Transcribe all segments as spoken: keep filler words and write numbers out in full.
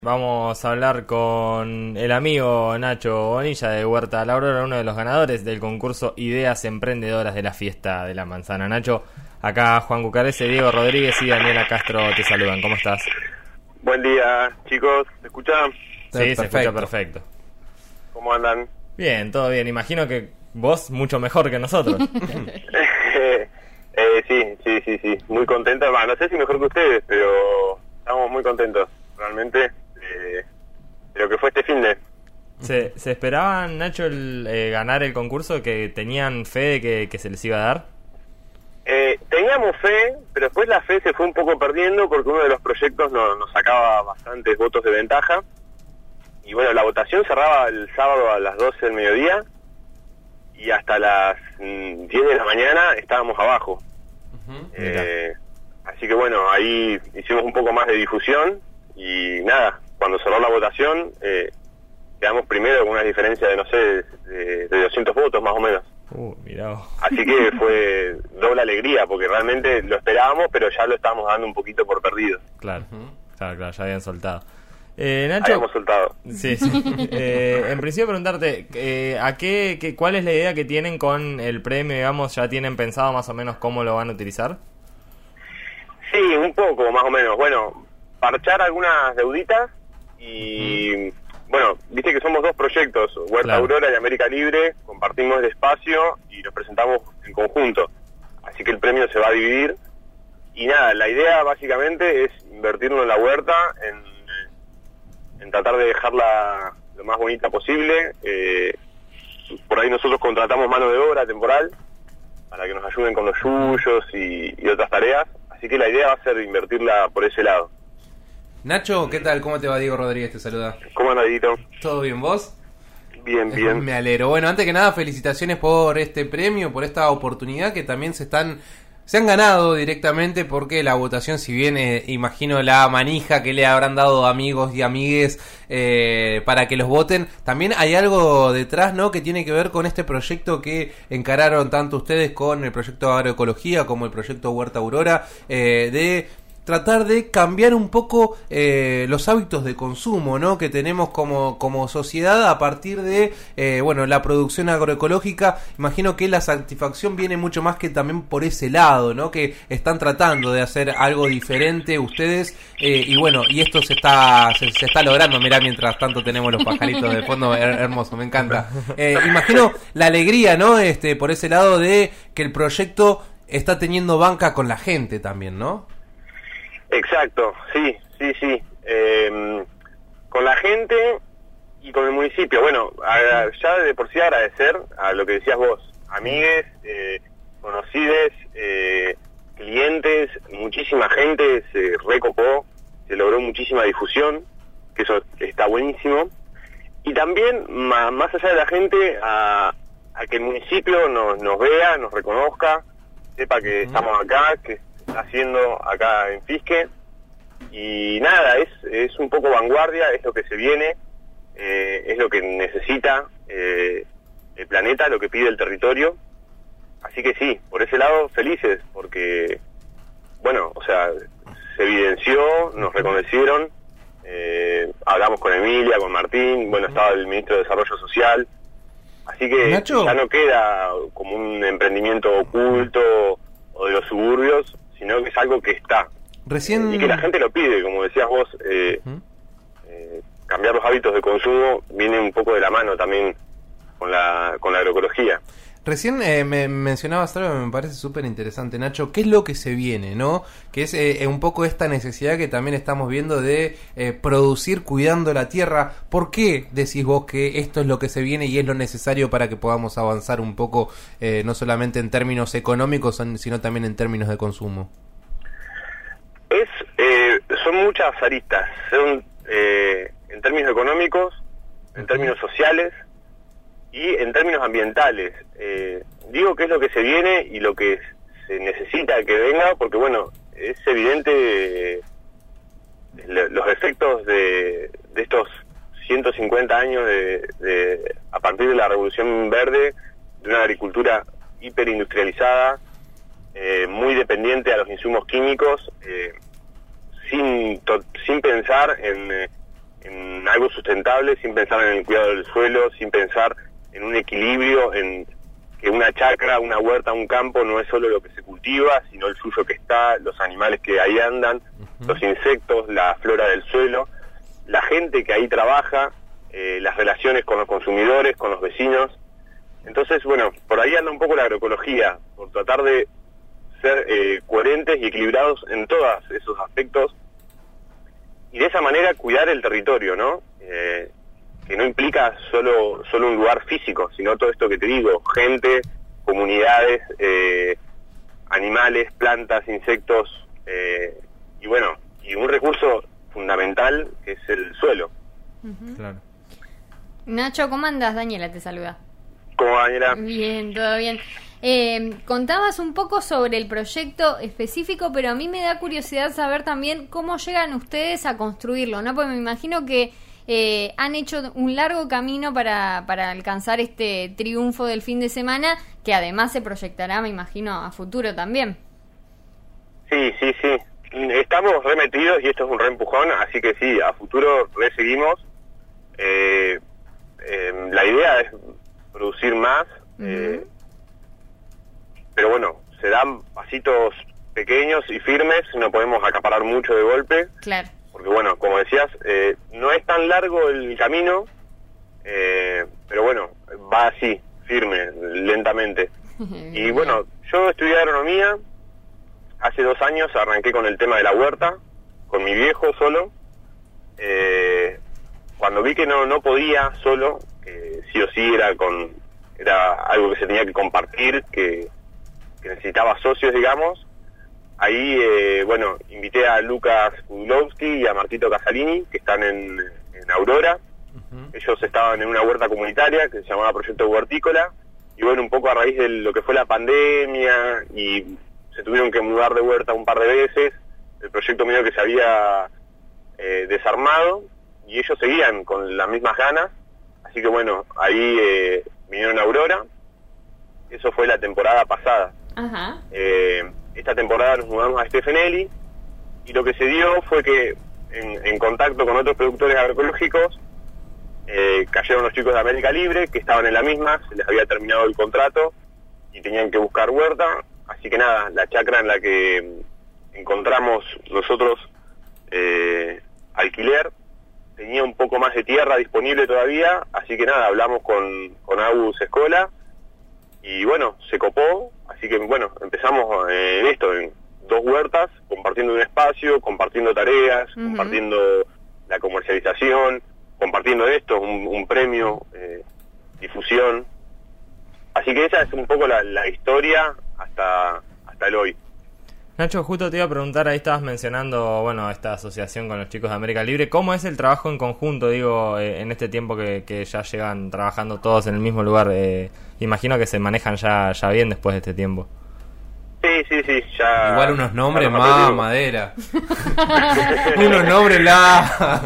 Vamos a hablar con el amigo Nacho Bonilla de Huerta La Aurora, uno de los ganadores del concurso Ideas Emprendedoras de la Fiesta de la Manzana. Nacho, acá Juan Cucarese, Diego Rodríguez y Daniela Castro te saludan. ¿Cómo estás? Buen día, chicos. ¿Se escuchan? Sí, Perfecto. se escucha perfecto. ¿Cómo andan? Bien, todo bien. Imagino que vos mucho mejor que nosotros. eh, sí, sí, sí, sí. Muy contentos. Bah, no sé si mejor que ustedes, pero estamos muy contentos, realmente, eh, de lo que fue este fin de... ¿Se, se esperaban, Nacho, el, eh, ganar el concurso? ¿Que tenían fe de que, que se les iba a dar? Eh, teníamos fe, pero después la fe se fue un poco perdiendo porque uno de los proyectos no, nos sacaba bastantes votos de ventaja. Y bueno, la votación cerraba el sábado a las doce del mediodía y hasta las mm, diez de la mañana estábamos abajo. Uh-huh. Eh, así que bueno, ahí hicimos un poco más de difusión y nada, cuando cerró la votación eh, quedamos primero con una diferencia de, no sé, de, de doscientos votos más o menos. Uh, mirá vos. Así que fue doble alegría porque realmente lo esperábamos, pero ya lo estábamos dando un poquito por perdido. Claro, Uh-huh. claro, claro, ya habían soltado. Eh, Nacho, Habíamos soltado. sí, sí. Eh, en principio preguntarte, eh, ¿a qué, qué, cuál es la idea que tienen con el premio? Digamos, ¿ya tienen pensado más o menos cómo lo van a utilizar? Sí, un poco, más o menos. Bueno, parchar algunas deuditas y, uh-huh. bueno, viste que somos dos proyectos, Huerta Claro. Aurora y América Libre, compartimos el espacio y nos presentamos en conjunto. Así que el premio se va a dividir. Y nada, la idea básicamente es invertirlo en la huerta, en, en tratar de dejarla lo más bonita posible. Eh, por ahí nosotros contratamos mano de obra temporal para que nos ayuden con los yuyos y, y otras tareas. Así que la idea va a ser invertirla por ese lado. Nacho, ¿qué tal? ¿Cómo te va? Diego Rodríguez te saluda. ¿Cómo andás, Dito? ¿Todo bien vos? Bien, bien. Me alegro. Bueno, antes que nada, felicitaciones por este premio, por esta oportunidad que también se están... Se han ganado directamente porque la votación, si bien eh, imagino la manija que le habrán dado amigos y amigues eh, para que los voten, también hay algo detrás, ¿no? Que tiene que ver con este proyecto que encararon tanto ustedes con el proyecto Agroecología como el proyecto Huerta Aurora, eh, de tratar de cambiar un poco eh, los hábitos de consumo, ¿no? Que tenemos como, como sociedad a partir de eh, bueno, la producción agroecológica. Imagino que la satisfacción viene mucho más que también por ese lado, ¿no? Que están tratando de hacer algo diferente ustedes eh, y bueno, y esto se está se, se está logrando. Mirá, mientras tanto tenemos los pajaritos de fondo, her- hermoso, me encanta. Eh, imagino la alegría, ¿no? Este, por ese lado de que el proyecto está teniendo banca con la gente también, ¿no? Exacto, sí, sí, sí. Eh, con la gente y con el municipio. Bueno, a, ya de por sí agradecer a lo que decías vos, amigues, eh, conocides, eh, clientes, muchísima gente se recopó, se logró muchísima difusión, que eso está buenísimo. Y también, ma, más allá de la gente, a, a que el municipio nos, nos vea, nos reconozca, sepa que estamos acá, que está haciendo acá en Fisque. Y nada, es es un poco vanguardia, es lo que se viene, eh, es lo que necesita eh, el planeta, lo que pide el territorio. Así que sí, por ese lado felices, porque bueno, o sea, se evidenció, nos reconocieron, eh, hablamos con Emilia, con Martín, bueno, estaba el ministro de Desarrollo Social. Así que Nacho, ya no queda como un emprendimiento oculto o de los suburbios, sino que es algo que está. Recién... Y que la gente lo pide, como decías vos, eh, ¿Mm? eh, cambiar los hábitos de consumo viene un poco de la mano también con la, con la agroecología. Recién eh, me mencionabas algo que me parece súper interesante, Nacho. ¿Qué es lo que se viene, no? Que es eh, un poco esta necesidad que también estamos viendo de eh, producir cuidando la tierra. ¿Por qué decís vos que esto es lo que se viene y es lo necesario para que podamos avanzar un poco, eh, no solamente en términos económicos, sino también en términos de consumo? Es, eh, son muchas aristas, son eh, en términos económicos, en términos sociales y en términos ambientales. Eh, digo que es lo que se viene y lo que se necesita que venga, porque bueno, es evidente eh, los efectos de, de estos ciento cincuenta años de, de a partir de la Revolución Verde, de una agricultura hiperindustrializada, eh, muy dependiente a los insumos químicos, eh, sin to, sin pensar en, algo sustentable, sin pensar en el cuidado del suelo, sin pensar en un equilibrio, en que una chacra, una huerta, un campo no es solo lo que se cultiva, sino el suyo que está, los animales que ahí andan, uh-huh. los insectos, la flora del suelo, la gente que ahí trabaja, eh, las relaciones con los consumidores, con los vecinos. Entonces, bueno, por ahí anda un poco la agroecología, por tratar de ser eh, coherentes y equilibrados en todos esos aspectos y de esa manera cuidar el territorio, ¿no? Eh, que no implica solo solo un lugar físico, sino todo esto que te digo, gente, comunidades, eh, animales, plantas, insectos, eh, y bueno, y un recurso fundamental que es el suelo. Uh-huh. Claro. Nacho, ¿cómo andas? Daniela te saluda. ¿Cómo va, Daniela? Bien, todo bien. Eh, contabas un poco sobre el proyecto específico, pero a mí me da curiosidad saber también cómo llegan ustedes a construirlo, ¿no? Porque me imagino que eh, han hecho un largo camino para, para alcanzar este triunfo del fin de semana, que además se proyectará, me imagino, a futuro también. Sí, sí, sí. Estamos remetidos y esto es un reempujón, así que sí, a futuro reseguimos. Eh, eh, la idea es producir más, uh-huh. eh, pero bueno, se dan pasitos pequeños y firmes, no podemos acaparar mucho de golpe. Claro. Porque bueno, como decías, eh, no es tan largo el camino, eh, pero bueno, va así, firme, lentamente. Y bueno, yo estudié agronomía, hace dos años arranqué con el tema de la huerta, con mi viejo solo. Eh, cuando vi que no no podía solo, que sí o sí era con era algo que se tenía que compartir, que, que necesitaba socios, digamos. Ahí, eh, bueno, invité a Lucas Kudlowski y a Martito Casalini, que están en, en Aurora. Uh-huh. Ellos estaban en una huerta comunitaria que se llamaba Proyecto Huertícola. Y bueno, un poco a raíz de lo que fue la pandemia y se tuvieron que mudar de huerta un par de veces, el proyecto medio que se había eh, desarmado y ellos seguían con las mismas ganas. Así que bueno, ahí eh, vinieron a Aurora. Eso fue la temporada pasada. Ajá. Eh, esta temporada nos mudamos a Stefanelli y lo que se dio fue que en, en contacto con otros productores agroecológicos eh, cayeron los chicos de América Libre que estaban en la misma, se les había terminado el contrato y tenían que buscar huerta. Así que nada, la chacra en la que encontramos nosotros eh, alquiler tenía un poco más de tierra disponible todavía, así que nada, hablamos con, con Agus Escola y bueno, se copó, así que bueno, empezamos en esto, en dos huertas, compartiendo un espacio, compartiendo tareas, uh-huh. compartiendo la comercialización, compartiendo esto, un, un premio, eh, difusión. Así que esa es un poco la, la historia hasta hasta el hoy. Nacho, justo te iba a preguntar, ahí estabas mencionando, bueno, esta asociación con los chicos de América Libre, ¿cómo es el trabajo en conjunto, digo, eh, en este tiempo que, que ya llegan trabajando todos en el mismo lugar? Eh, imagino que se manejan ya ya bien después de este tiempo. Sí, sí, sí, ya... Igual unos nombres más madera. Unos nombres la...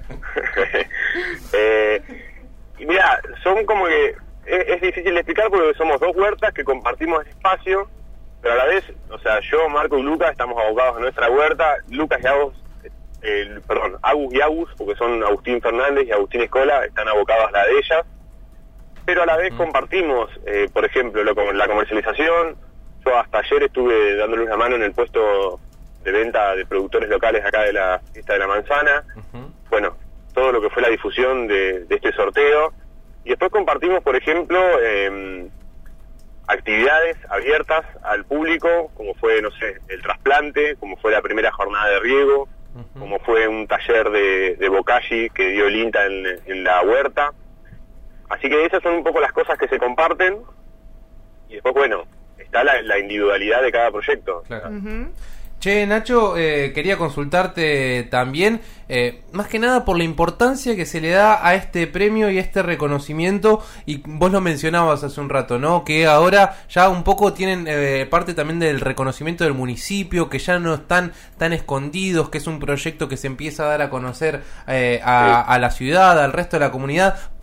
eh, y mira, son como que... Es, es difícil de explicar porque somos dos huertas que compartimos el espacio, pero a la vez, o sea, yo, Marco y Lucas estamos abocados a nuestra huerta. Lucas y Agus, eh, perdón, Agus y Agus, porque son Agustín Fernández y Agustín Escola, están abocados a la de ellas. Pero a la vez mm. compartimos, eh, por ejemplo, lo, la comercialización. Yo hasta ayer estuve dándole una mano en el puesto de venta de productores locales acá de la fiesta de la manzana. Uh-huh. Bueno, todo lo que fue la difusión de, de este sorteo. Y después compartimos, por ejemplo, eh, actividades abiertas al público, como fue, no sé, el trasplante, como fue la primera jornada de riego, uh-huh. como fue un taller de, de bocashi que dio el INTA en, en la huerta. Así que esas son un poco las cosas que se comparten. Y después, bueno, está la, la individualidad de cada proyecto. Claro. Uh-huh. Che, Nacho, eh, quería consultarte también, eh, más que nada por la importancia que se le da a este premio y a este reconocimiento, y vos lo mencionabas hace un rato, ¿no? Que ahora ya un poco tienen eh, parte también del reconocimiento del municipio, que ya no están tan escondidos, que es un proyecto que se empieza a dar a conocer eh, a, sí. a la ciudad, al resto de la comunidad.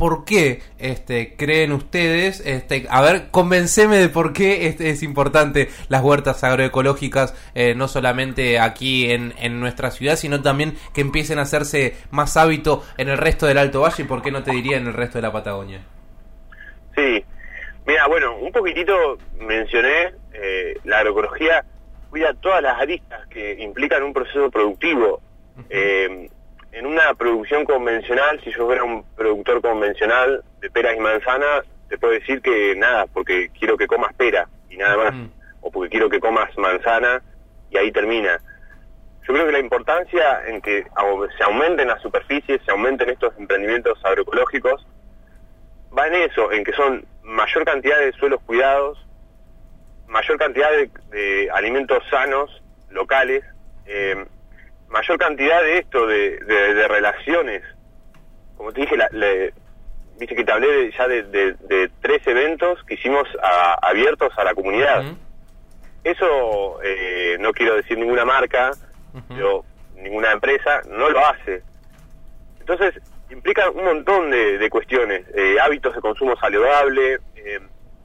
¿por qué este, creen ustedes? Este, a ver, convenceme de por qué este, es importante las huertas agroecológicas, eh, no solamente aquí en, en nuestra ciudad, sino también que empiecen a hacerse más hábito en el resto del Alto Valle y por qué no te diría en el resto de la Patagonia. Sí, mira, bueno, un poquitito mencioné, eh, la agroecología cuida todas las aristas que implican un proceso productivo. Uh-huh. Eh, en una producción convencional, si yo fuera un productor convencional de peras y manzanas, te puedo decir que nada, porque quiero que comas pera y nada más, uh-huh. o porque quiero que comas manzana y ahí termina. Yo creo que la importancia en que se aumenten las superficies, se aumenten estos emprendimientos agroecológicos, va en eso, en que son mayor cantidad de suelos cuidados, mayor cantidad de, de alimentos sanos, locales, eh, mayor cantidad de esto, de, de, de relaciones. Como te dije, la, le, viste que te hablé de, ya de, de, de tres eventos que hicimos a, abiertos a la comunidad. Uh-huh. Eso, eh, no quiero decir ninguna marca, uh-huh. pero ninguna empresa, no lo hace. Entonces, implica un montón de, de cuestiones, eh, hábitos de consumo saludable. Eh,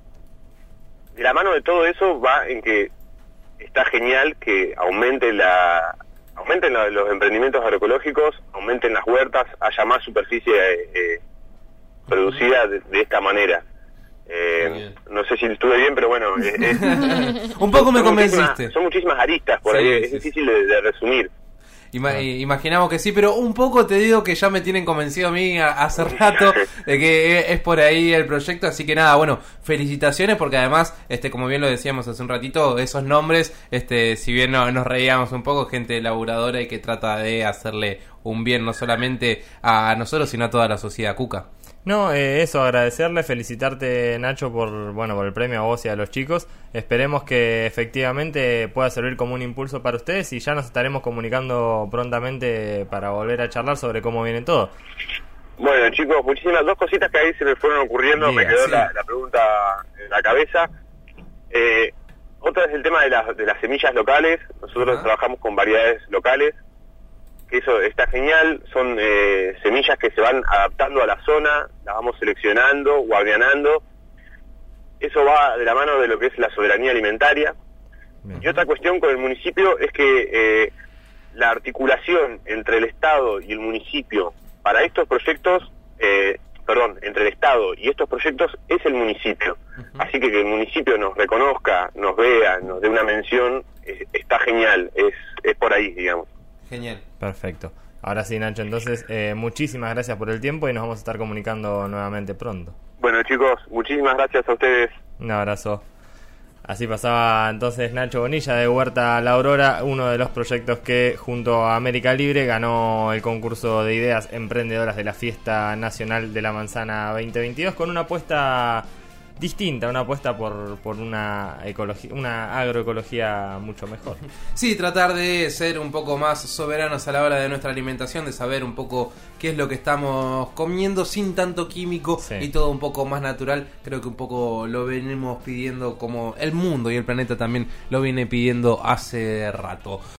de la mano de todo eso va en que está genial que aumente la aumenten la, los emprendimientos agroecológicos, aumenten las huertas, haya más superficie eh, eh, producida de, de esta manera. Eh, no sé si estuve bien, pero bueno, eh, eh, un poco me son convenciste. Muchísimas, son muchísimas aristas por sí, ahí, sí, es sí. difícil de, de resumir. Ima- imaginamos que sí, pero un poco te digo que ya me tienen convencido a mí a- hace rato de que es por ahí el proyecto, así que nada, bueno, felicitaciones porque además, este, como bien lo decíamos hace un ratito, esos nombres, este, si bien no, nos reíamos un poco, gente laburadora y que trata de hacerle un bien no solamente a nosotros, sino a toda la sociedad, Cuca. No, eh, eso, agradecerle, felicitarte, Nacho, por bueno por el premio a vos y a los chicos. Esperemos que efectivamente pueda servir como un impulso para ustedes y ya nos estaremos comunicando prontamente para volver a charlar sobre cómo viene todo. Bueno, chicos, muchísimas dos cositas que ahí se me fueron ocurriendo, Bien, me quedó sí. la, la pregunta en la cabeza. Eh, otra es el tema de las, de las semillas locales. Nosotros Ajá. trabajamos con variedades locales, que eso está genial, son eh, semillas que se van adaptando a la zona, las vamos seleccionando, guardianando, eso va de la mano de lo que es la soberanía alimentaria. Bien. Y otra cuestión con el municipio es que eh, la articulación entre el Estado y el municipio para estos proyectos, eh, perdón, entre el Estado y estos proyectos es el municipio, uh-huh. así que que el municipio nos reconozca, nos vea, nos dé una mención, eh, está genial, es, es por ahí, digamos. Genial. Perfecto. Ahora sí, Nacho, entonces eh, muchísimas gracias por el tiempo y nos vamos a estar comunicando nuevamente pronto. Bueno, chicos, muchísimas gracias a ustedes. Un abrazo. Así pasaba entonces Nacho Bonilla de Huerta La Aurora, uno de los proyectos que junto a América Libre ganó el concurso de ideas emprendedoras de la Fiesta Nacional de la Manzana veinte veintidós con una apuesta distinta, una apuesta por, por una ecología, una agroecología mucho mejor. Sí, tratar de ser un poco más soberanos a la hora de nuestra alimentación, de saber un poco qué es lo que estamos comiendo sin tanto químico, sí. y todo un poco más natural. Creo que un poco lo venimos pidiendo, como el mundo y el planeta también lo viene pidiendo hace rato.